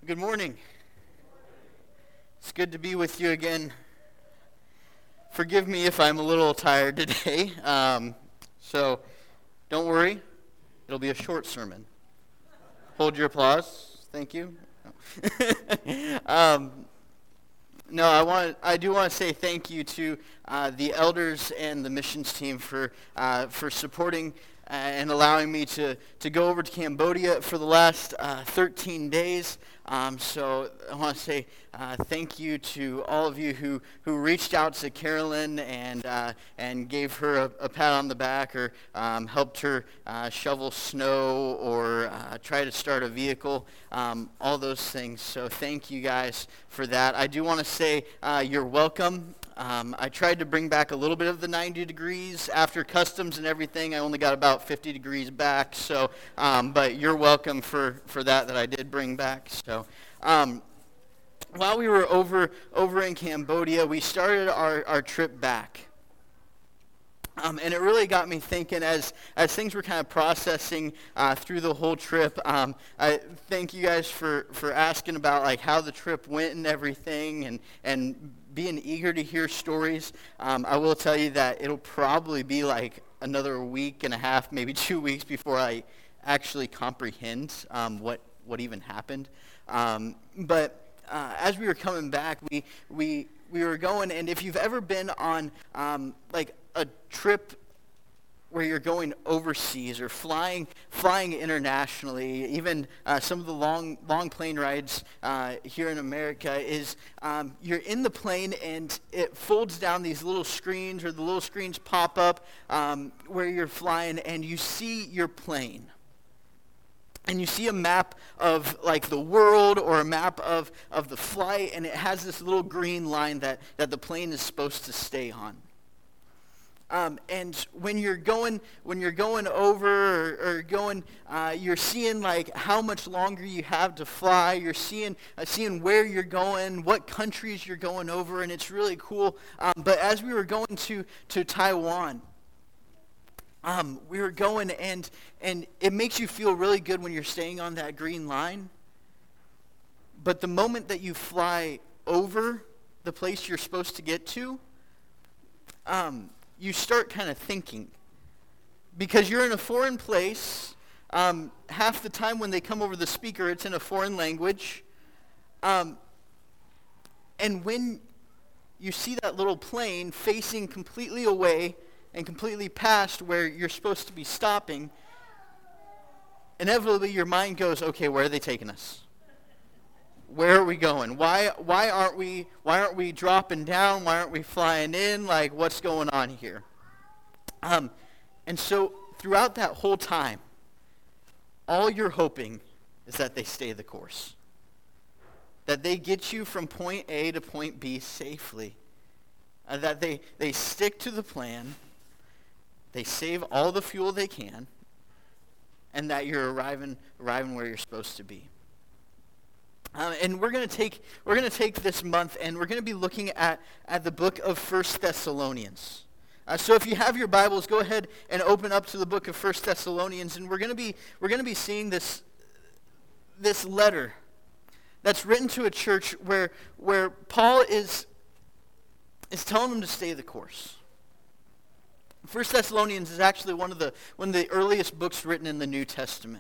Good morning. It's good to be with you again. Forgive me if I'm a little tired today. So don't worry. It'll be a short sermon. Hold your applause. Thank you. I do want to say thank you to the elders and the missions team for supporting and allowing me to go over to Cambodia for the last 13 days. So I want to say thank you to all of you who reached out to Carolyn and gave her a pat on the back or helped her shovel snow or try to start a vehicle, all those things. So thank you guys for that. I do want to say you're welcome. I tried to bring back a little bit of the 90 degrees after customs and everything. I only got about 50 degrees back. So, but you're welcome for that I did bring back. So, while we were over in Cambodia, we started our trip back. And it really got me thinking as things were kind of processing through the whole trip. I thank you guys for asking about like how the trip went and everything and being eager to hear stories. I will tell you that it'll probably be like another week and a half, maybe 2 weeks before I actually comprehend what even happened. But as we were coming back, we were going, and if you've ever been on like a trip where you're going overseas or flying internationally, even some of the long plane rides here in America, is you're in the plane and it folds down these little screens, or the little screens pop up where you're flying, and you see your plane. And you see a map of like the world or a map of the flight, and it has this little green line that the plane is supposed to stay on. And when you're going over or going, you're seeing like how much longer you have to fly. You're seeing where you're going, what countries you're going over, and it's really cool. But as we were going to Taiwan, we were going, and it makes you feel really good when you're staying on that green line. But the moment that you fly over the place you're supposed to get to, you start kind of thinking, because you're in a foreign place. Half the time when they come over the speaker, it's in a foreign language. And when you see that little plane facing completely away and completely past where you're supposed to be stopping, inevitably your mind goes, okay, where are they taking us? Where are we going? Why aren't we dropping down? Why aren't we flying in? Like, what's going on here? And so throughout that whole time, all you're hoping is that they stay the course. That they get you from point A to point B safely. That they stick to the plan. They save all the fuel they can. And that you're arriving where you're supposed to be. And we're going to take this month, and we're going to be looking at the book of 1 Thessalonians. So if you have your Bibles, go ahead and open up to the book of 1 Thessalonians, and we're going to be seeing this letter that's written to a church where Paul is telling them to stay the course. 1 Thessalonians is actually one of the earliest books written in the New Testament.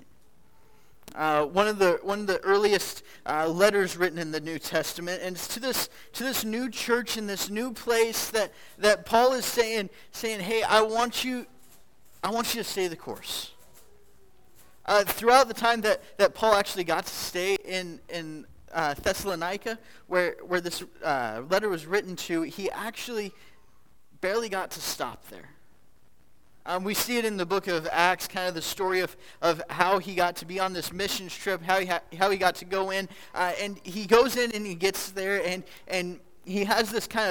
One of the earliest letters written in the New Testament, and it's to this new church in this new place that Paul is saying, hey, I want you to stay the course. Throughout the time that Paul actually got to stay in Thessalonica, where this letter was written to, he actually barely got to stop there. We see it in the book of Acts, kind of the story of how he got to be on this missions trip, how he got to go in, and he goes in and he gets there, and he has this kind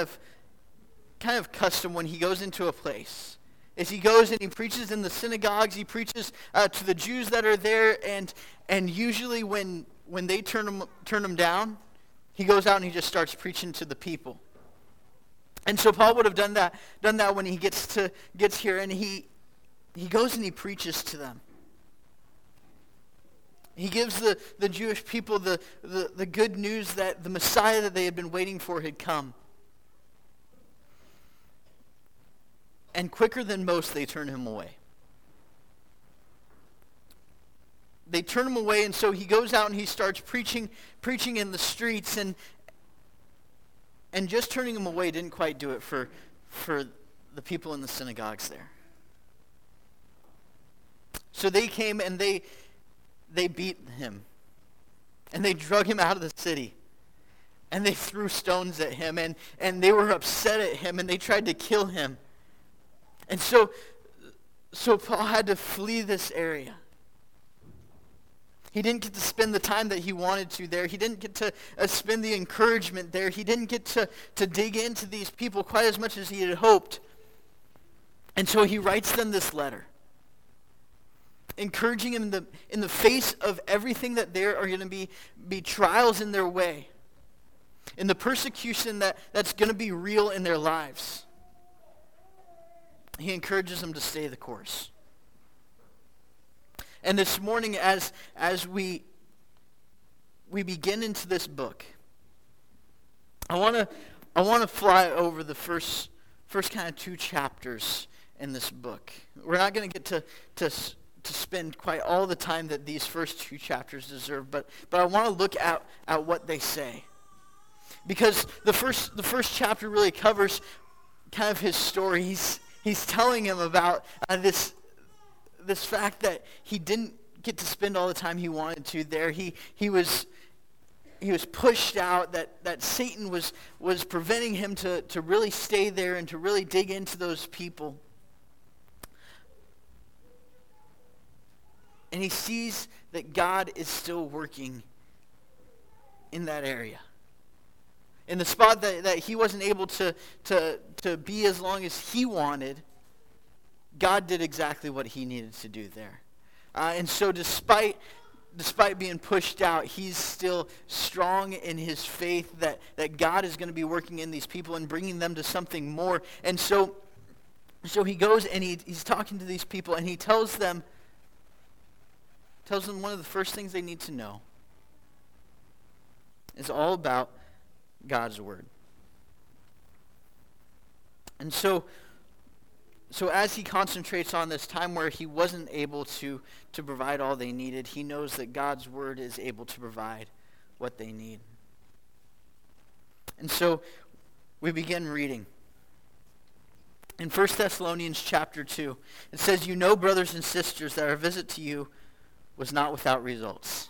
of custom when he goes into a place. Is he goes and he preaches in the synagogues, he preaches to the Jews that are there, and usually when they turn him down, he goes out and he just starts preaching to the people. And so Paul would have done that when he gets here, and he goes and he preaches to them. He gives the Jewish people the good news that the Messiah that they had been waiting for had come. And quicker than most, they turn him away. They turn him away, and so he goes out and he starts preaching in the streets, and just turning him away didn't quite do it for the people in the synagogues there. So they came and they beat him, and they drug him out of the city, and they threw stones at him, and they were upset at him, and they tried to kill him. And so Paul had to flee this area. He didn't get to spend the time that he wanted to there. He didn't get to spend the encouragement there. He didn't get to dig into these people quite as much as he had hoped. And so he writes them this letter, encouraging them in the face of everything that there are going to be trials in their way, in the persecution that's going to be real in their lives. He encourages them to stay the course. And this morning, as we begin into this book, I want to fly over the first kind of 2 chapters in this book. We're not going to get to spend quite all the time that these first 2 chapters deserve, but I want to look at what they say, because the first chapter really covers kind of his story. He's telling him about this fact that he didn't get to spend all the time he wanted to there. He was pushed out, that Satan was preventing him to really stay there and to really dig into those people. And he sees that God is still working in that area. In the spot that he wasn't able to be as long as he wanted, God did exactly what he needed to do there. And so despite being pushed out, he's still strong in his faith that God is going to be working in these people and bringing them to something more. And so he goes and he's talking to these people, and he tells them one of the first things they need to know is all about God's word. And so as he concentrates on this time where he wasn't able to provide all they needed, he knows that God's word is able to provide what they need. And so we begin reading. In 1 Thessalonians chapter 2, it says, "You know, brothers and sisters, that our visit to you was not without results."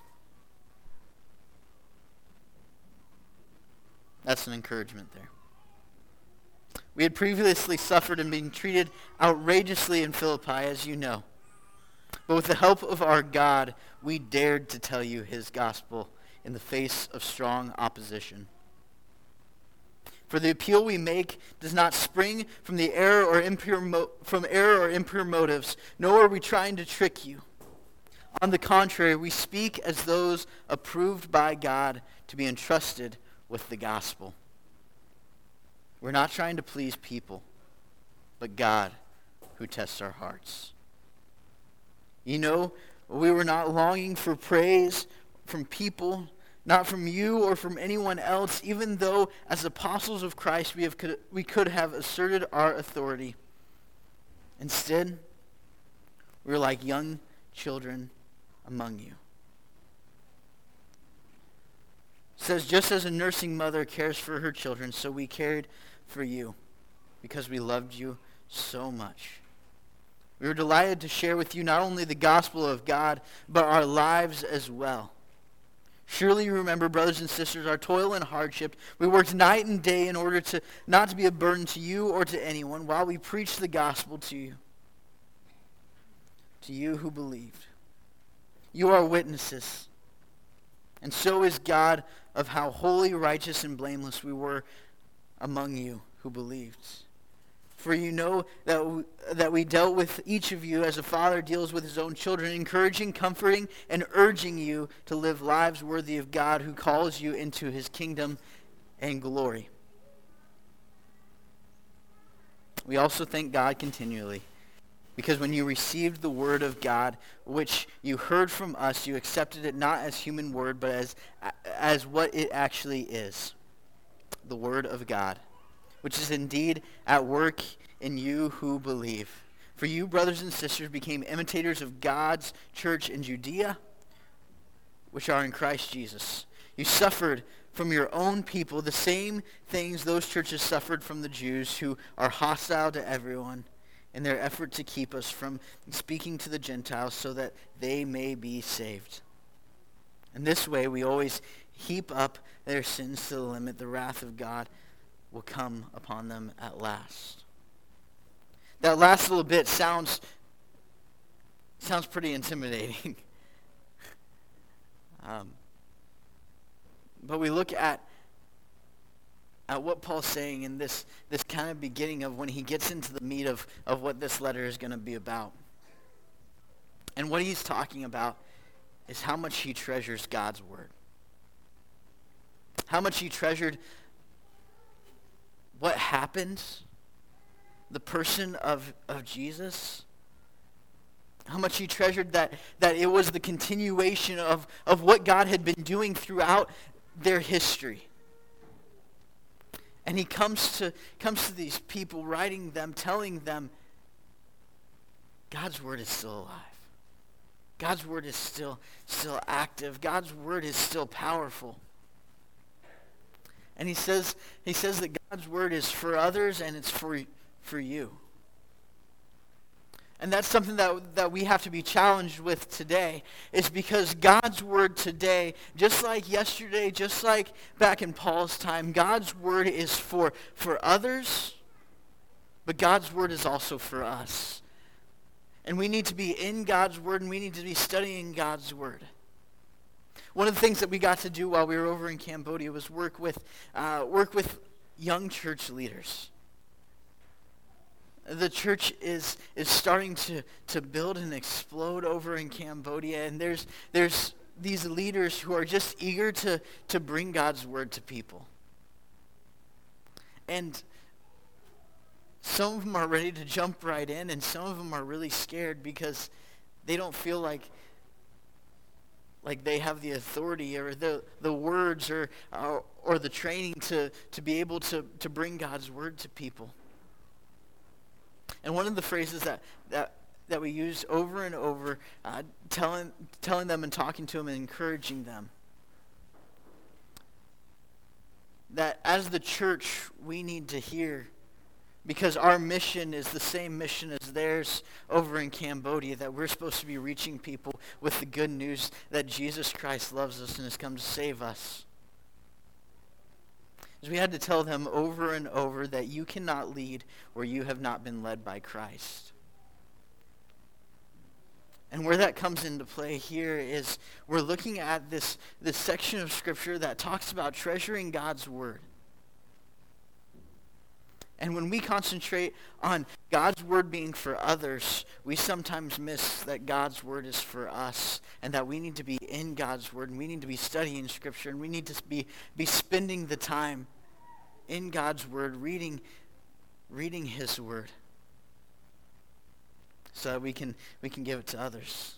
That's an encouragement there. "We had previously suffered and been treated outrageously in Philippi, as you know. But with the help of our God, we dared to tell you his gospel in the face of strong opposition. For the appeal we make does not spring from the error or impure motives, nor are we trying to trick you. On the contrary, we speak as those approved by God to be entrusted with the gospel. We're not trying to please people, but God who tests our hearts. You know, we were not longing for praise from people, not from you or from anyone else, even though as apostles of Christ we could have asserted our authority. Instead, we were like young children among you." It says, "Just as a nursing mother cares for her children, so we cared for you, because we loved you so much. We were delighted to share with you not only the gospel of God, but our lives as well. Surely you remember, brothers and sisters, our toil and hardship. We worked night and day in order to not to be a burden to you or to anyone, while we preached the gospel to you who believed. You are witnesses, and so is God, of how holy, righteous, and blameless we were among you who believed. For you know that we dealt with each of you as a father deals with his own children, encouraging, comforting, and urging you to live lives worthy of God, who calls you into his kingdom and glory. We also thank God continually Because when you received the word of God, which you heard from us, you accepted it not as human word, but as what it actually is, the word of God, which is indeed at work in you who believe. For you, brothers and sisters, became imitators of God's church in Judea, which are in Christ Jesus. You suffered from your own people the same things those churches suffered from the Jews, who are hostile to everyone, in their effort to keep us from speaking to the Gentiles so that they may be saved. In this way, we always heap up their sins to the limit. The wrath of God will come upon them at last. That last little bit sounds pretty intimidating. But we look at what Paul's saying in this kind of beginning of when he gets into the meat of what this letter is going to be about. And what he's talking about is how much he treasures God's word. How much he treasured what happened, the person of Jesus. How much he treasured that it was the continuation of what God had been doing throughout their history. And he comes to these people, writing them, telling them, God's word is still alive. God's word is still active. God's word is still powerful. And he says that God's word is for others and it's for you. And that's something that we have to be challenged with today, is because God's word today, just like yesterday, just like back in Paul's time, God's word is for others, but God's word is also for us. And we need to be in God's word, and we need to be studying God's word. One of the things that we got to do while we were over in Cambodia was work with young church leaders. The church is starting to build and explode over in Cambodia, and there's these leaders who are just eager to bring God's word to people. And some of them are ready to jump right in, and some of them are really scared because they don't feel like they have the authority or the words or the training to be able to bring God's word to people. And one of the phrases that we use over and over, telling them and talking to them and encouraging them, that as the church we need to hear, because our mission is the same mission as theirs over in Cambodia, that we're supposed to be reaching people with the good news that Jesus Christ loves us and has come to save us. Is we had to tell them over and over that you cannot lead where you have not been led by Christ. And where that comes into play here is we're looking at this section of Scripture that talks about treasuring God's word. And when we concentrate on God's word being for others, we sometimes miss that God's word is for us, and that we need to be in God's word, and we need to be studying Scripture, and we need to be spending the time in God's word, reading his word, so that we can give it to others.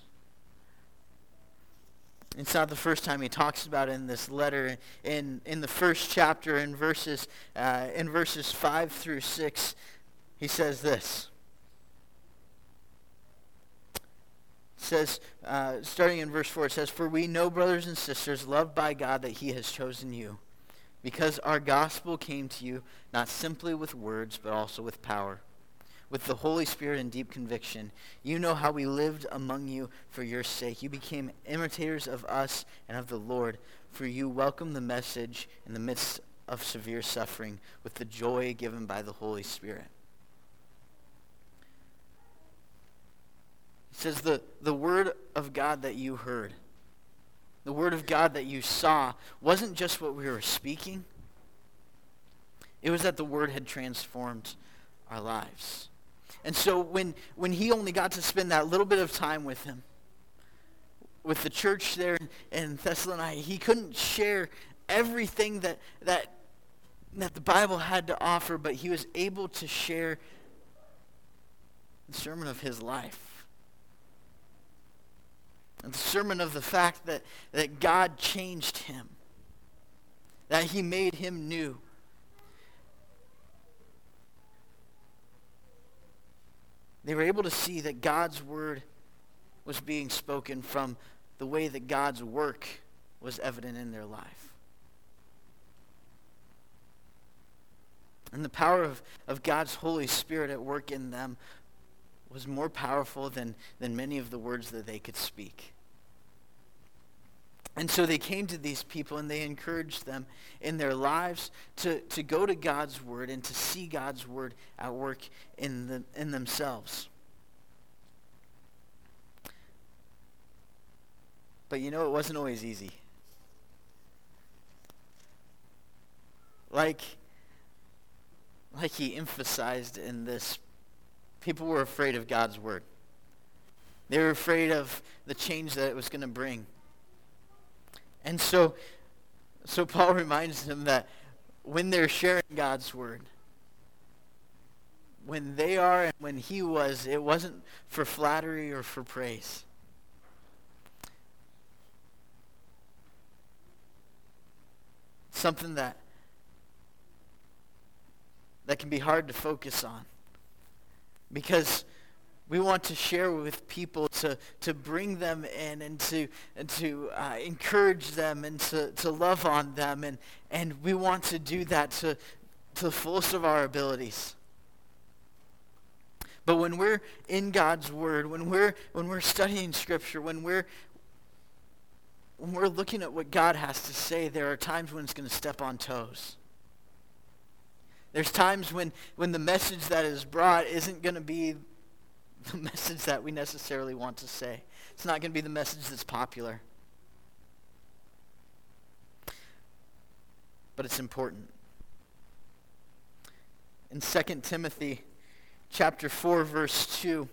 It's not the first time he talks about it in this letter. In the first chapter, in verses 5 through 6, he says this. It says, starting in verse 4, it says, "For we know, brothers and sisters, loved by God, that he has chosen you, because our gospel came to you not simply with words, but also with power, with the Holy Spirit and deep conviction. You know how we lived among you for your sake. You became imitators of us and of the Lord, for you welcomed the message in the midst of severe suffering with the joy given by the Holy Spirit." It says the word of God that you heard, the word of God that you saw, wasn't just what we were speaking. It was that the word had transformed our lives. And so when he only got to spend that little bit of time with him, with the church there in Thessalonica, he couldn't share everything that the Bible had to offer, but he was able to share The sermon of his life. And the sermon of the fact that God changed him. That he made him new. They were able to see that God's word was being spoken from the way that God's work was evident in their life. And the power of God's Holy Spirit at work in them was more powerful than many of the words that they could speak. And so they came to these people and they encouraged them in their lives to go to God's word and to see God's word at work in themselves. But it wasn't always easy. Like he emphasized in this, people were afraid of God's word. They were afraid of the change that it was going to bring. And so Paul reminds them that when they're sharing God's word, when they are and when he was, it wasn't for flattery or for praise. Something that can be hard to focus on. Because we want to share with people to bring them in and to encourage them and to love on them. And we want to do that to the fullest of our abilities. But when we're in God's word, when we're studying Scripture, when we're looking at what God has to say, there are times when it's going to step on toes. There's times when the message that is brought isn't going to be the message that we necessarily want to say. It's not going to be the message that's popular. But it's important. In 2 Timothy chapter 4, verse 2,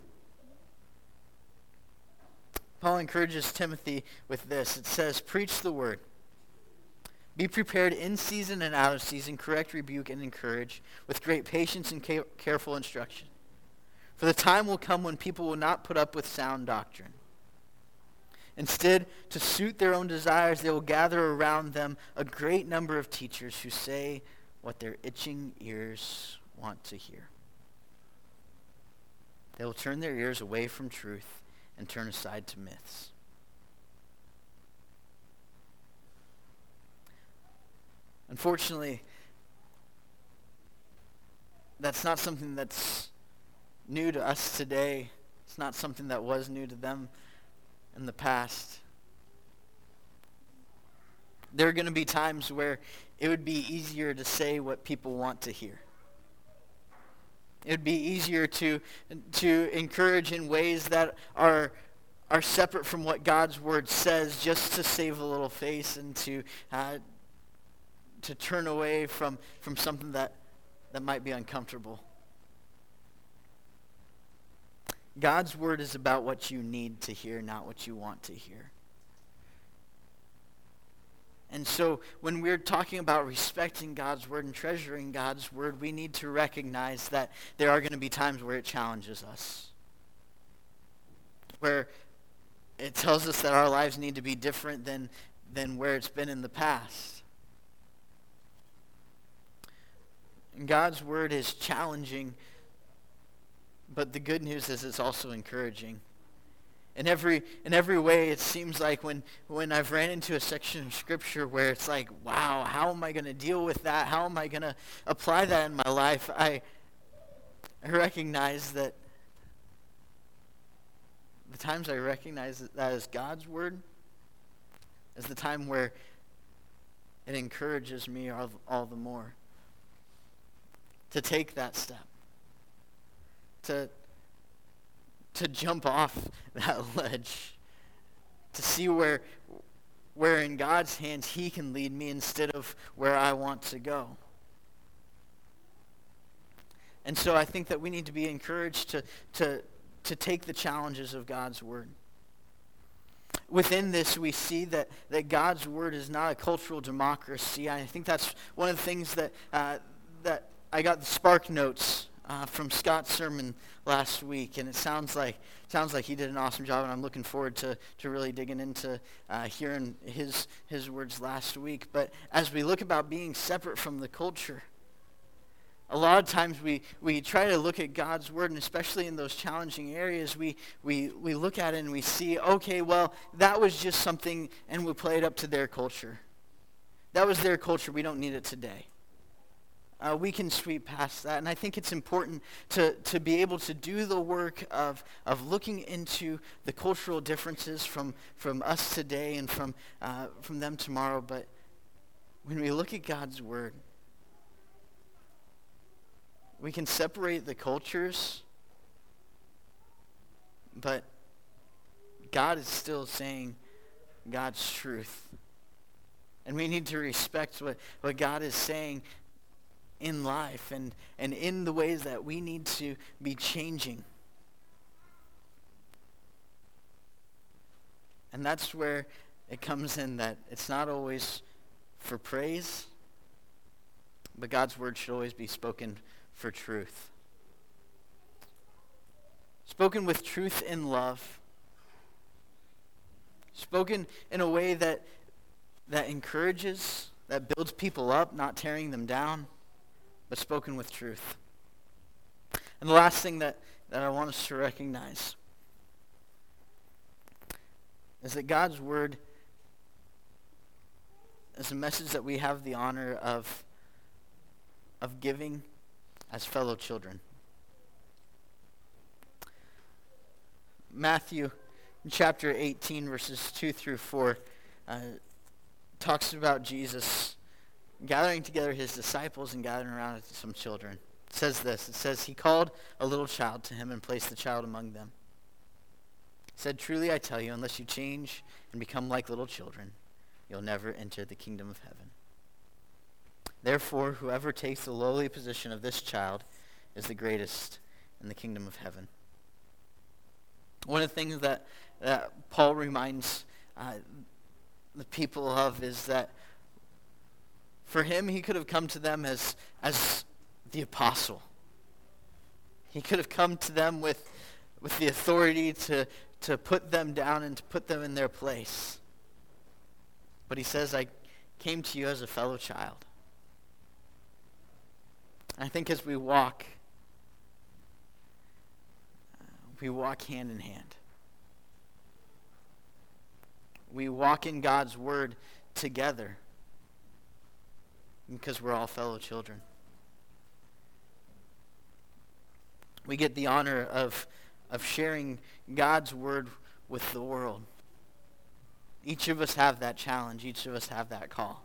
Paul encourages Timothy with this. It says, "Preach the word. Be prepared in season and out of season, correct, rebuke, and encourage with great patience and careful instruction. For the time will come when people will not put up with sound doctrine. Instead, to suit their own desires, they will gather around them a great number of teachers who say what their itching ears want to hear. They will turn their ears away from truth and turn aside to myths." Unfortunately, that's not something that's new to us today. It's not something that was new to them in the past. There are going to be times where it would be easier to say what people want to hear. It would be easier to encourage in ways that are separate from what God's word says, just to save a little face and to turn away from something that might be uncomfortable. God's word is about what you need to hear, not what you want to hear. And so when we're talking about respecting God's word and treasuring God's word, we need to recognize that there are going to be times where it challenges us. Where it tells us that our lives need to be different than where it's been in the past. And God's word is challenging, but the good news is it's also encouraging. In every way, it seems like when I've ran into a section of Scripture where it's like, wow, how am I going to deal with that? How am I going to apply that in my life? I recognize that the times I recognize that as God's word is the time where it encourages me all the more to take that step, to jump off that ledge, to see where in God's hands he can lead me instead of where I want to go. And so I think that we need to be encouraged to take the challenges of God's word. Within this, we see that God's word is not a cultural democracy. I think that's one of the things that I got the Spark Notes from Scott's sermon last week, and it sounds like he did an awesome job, and I'm looking forward to really digging into hearing his words last week. But as we look about being separate from the culture, a lot of times we try to look at God's word, and especially in those challenging areas, we look at it and we see, okay, well, that was just something, and we play it up to their culture. That was their culture. We don't need it today. We can sweep past that, and I think it's important to be able to do the work of looking into the cultural differences from us today and from them tomorrow. But when we look at God's word, we can separate the cultures, but God is still saying God's truth. And we need to respect what God is saying in life and in the ways that we need to be changing. And that's where it comes in, that it's not always for praise, but God's word should always be spoken for truth. Spoken with truth and love. Spoken in a way that encourages, that builds people up, not tearing them down, but spoken with truth. And the last thing that I want us to recognize is that God's word is a message that we have the honor of giving as fellow children. Matthew chapter 18, verses 2 through 4, talks about Jesus gathering together his disciples and gathering around some children. It says this. It says, he called a little child to him and placed the child among them. He said, truly I tell you, unless you change and become like little children, you'll never enter the kingdom of heaven. Therefore, whoever takes the lowly position of this child is the greatest in the kingdom of heaven. One of the things that Paul reminds the people of is that for him, he could have come to them as the apostle. He could have come to them with the authority to put them down and to put them in their place. But he says, I came to you as a fellow child. I think as we walk hand in hand. We walk in God's word together because we're all fellow children. We get the honor of sharing God's word with the world. Each of us have that challenge. Each of us have that call.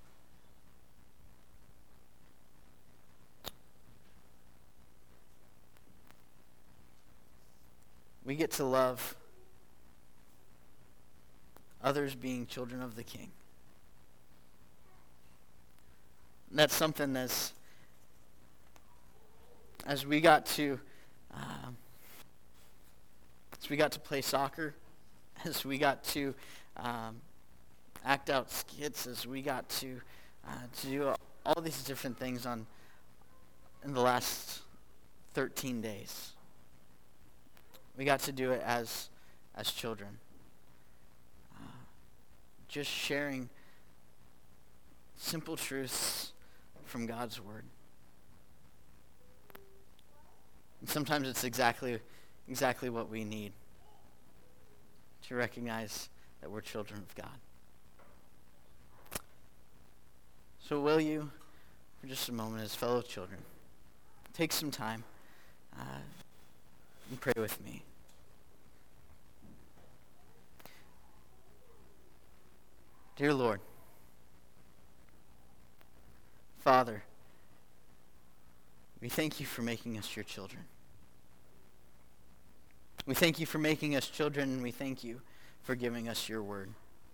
We get to love others being children of the King. And that's something as we got to play soccer, as we got to act out skits, as we got to do all these different things in the last 13 days. We got to do it as children. Just sharing simple truths from God's word. And sometimes it's exactly what we need to recognize that we're children of God. So will you, for just a moment, as fellow children, take some time and pray with me. Dear Lord, Father, we thank you for making us your children. We thank you for making us children, and we thank you for giving us your word.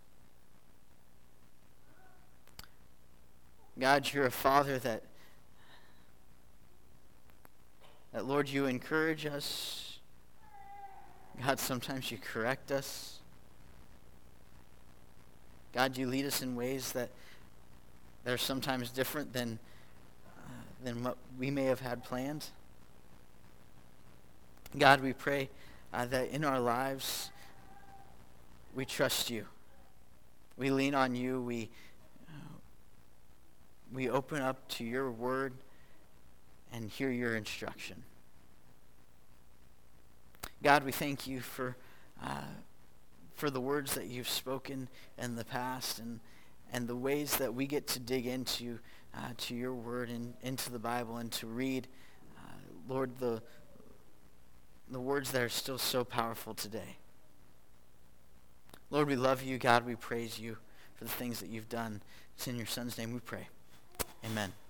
God, you're a Father that Lord, you encourage us. God, sometimes you correct us. God, you lead us in ways that are sometimes different than what we may have had planned. God, we pray that in our lives, we trust you. We lean on you. We open up to your word and hear your instruction. God, we thank you for the words that you've spoken in the past and the ways that we get to dig into to your word and into the Bible and to read, Lord, the words that are still so powerful today. Lord, we love you. God, we praise you for the things that you've done. It's in your Son's name we pray. Amen.